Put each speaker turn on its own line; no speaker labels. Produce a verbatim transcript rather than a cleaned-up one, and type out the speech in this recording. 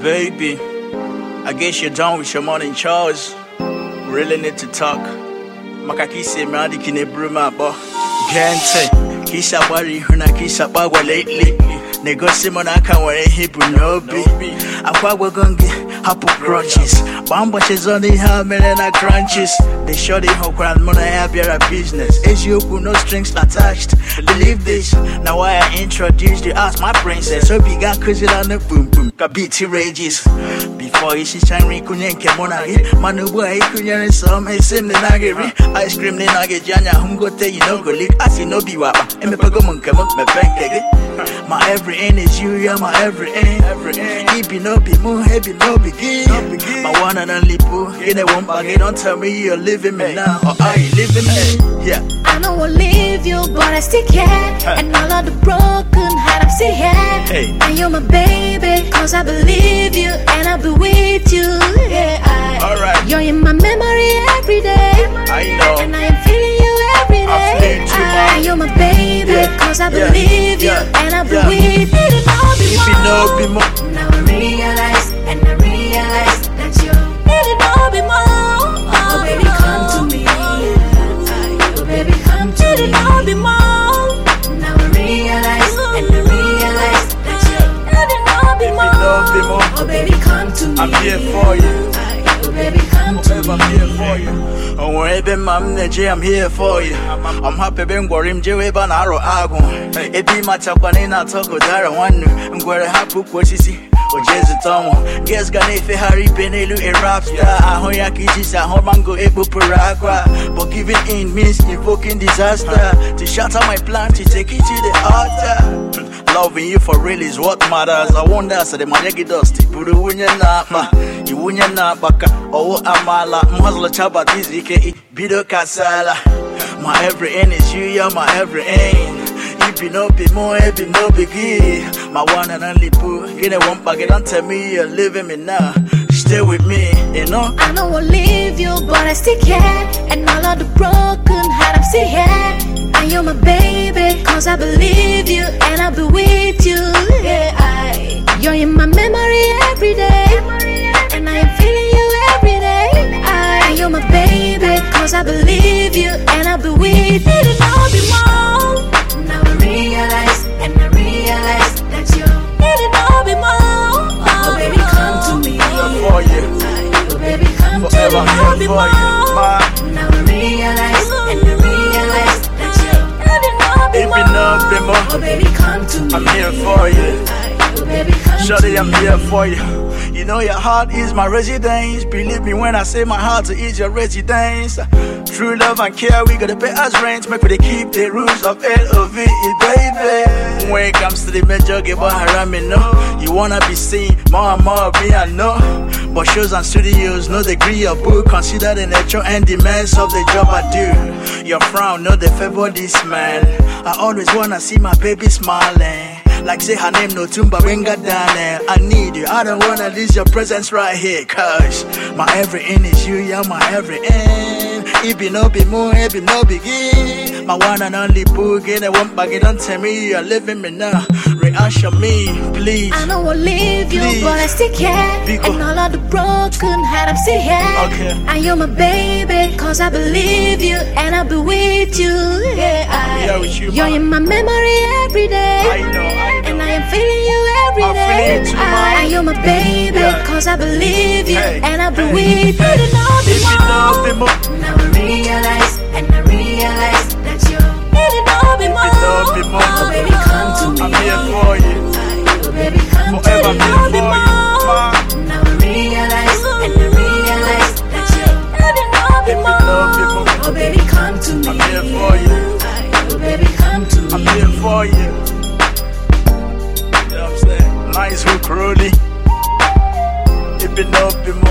Baby, I guess you're done with your morning chores. Really need to talk. Makaki se madi kine bruma bo. Gente, kisha bari huna kisha bagwa lately. Negosi monaka wale hibu nobi. Akwa wagongi hapu crunches. Bamba chezoni ha melena crunches. They show the whole crowd mona have your business. Ezioku no strings attached. Believe this. Now why I introduced you as my princess. So big and crazy on the boom boom. Kabiti rages. Before you see shine kunyenke monagi. Manu boy kunyen some hey sim the nagiri. Ice cream the nugget janya hungo te you no go lick. I see no be wapa. Eme pago munka mo me pancake. My every end is you, yeah, my every end. Every end. He be no be moon, he be no begin. My one and only boo. You know one bag. Don't tell me you're living me now, or are you living me? Yeah.
I know I'll leave you, but I still care. Hey. And all of the broken heart I'm still here. Hey. And you're my baby, cause I believe you, and I'll be with you. Yeah, I,
alright.
You're in my memory every day.
I know.
And I am feeling you every day.
I feel too much.
And you're my baby, yeah. Cause I believe yeah. you, yeah. and I'll be yeah. with you. If
you know be more.
Now I realize, and I realize that you really know me more. Oh, baby, come to me. Oh, baby, come to me. Know me more. Now I realize, and I realize that you really know me more. Oh, baby, come to me.
I'm here for you.
Oh, baby, come to me.
I'm here for you. Oh, wherever I'm Neji, I'm here for you. I'm happy being Gorim Jewe Banaro Agon. It be my Chapanina Toko Dara one. I'm going to have to put you. O Jesu Tomo, guess Ganefe Harry Benelu a rap star. Ahoyaki Jisa Homango Ebu Paragua. But giving in means invoking disaster. To shatter my plan, to take it to the altar. Loving you for real is what matters. I wonder, so the Mayagi Dusty, Puru Wunya Napa, Iwunya Napaka, O Amala, Musla Chabati Zike, Bido Kasala. My every end is you, you're my every end. If you know be more, if you know begin. My one and only boo, you know one bag, don't tell me you're leaving me now. Stay with me, you know.
I know I'll leave you, but I still care. And all of the broken heart I'm still here. And you're my baby, cause I believe you, and I'll be with you. Yeah, I, you're in my memory every day. And I am feeling you every day. I, you're my baby, cause I believe you, and I'll be with you. I'll be more. Now I realize, and I realize that you really know me more. Oh, baby, come to me.
For you.
Oh, baby, come
forever
to me.
Here for
more.
You.
Now I realize, and I realize that you really know me
if
more.
You know me more.
Oh, baby, come to me.
I'm here for you.
Oh, baby, come
Shorty,
to
I'm
me.
here for you. You know your heart is my residence. Believe me when I say my heart is your residence. True love and care, we gotta pay us rent. Make we keep the rules of L O V E, baby. When it comes to the major, give a haram, no. You wanna be seen, more and more, me I know. But shows and studios, no degree of book. Consider the nature and demands of the job I do. Your frown, no they favor this man. I always wanna see my baby smiling. Like say her name no Tumba Wenga Dane. I need you, I don't wanna lose your presence right here. Cause my every end is you, you're my every end. It be no be more, it be no begin. My one and only boo, get a one bag, don't tell me you're leaving me now. Reassure me, please.
I know I'll leave you,
please.
but I still care.
Because
and all of the broken heart I'm still here.
Okay.
And you're my baby, cause I believe you, and I'll be with you. Yeah, I,
here with you,
you're
man.
in my memory every day.
I know, I know.
And I am feeling you every
I'm
day.
feeling too, man.
And you're my baby,
yeah.
cause I believe you,
hey.
and I'll be
hey.
with you.
Hey.
To know me
if you know me more.
Now I realize, and I realize that you really know me more.
You know me more.
Oh, baby, come to me.
I'm here for you.
Oh, baby, come
Forever
to me.
I'm here for you.
Now I realize, and I realize that you really know me
If you
more.
know me more.
Oh, baby, come to me.
I'm here for you.
Oh, baby, come to me.
I'm here for you. You know what I'm saying? Nice hook, Rolly. If you know me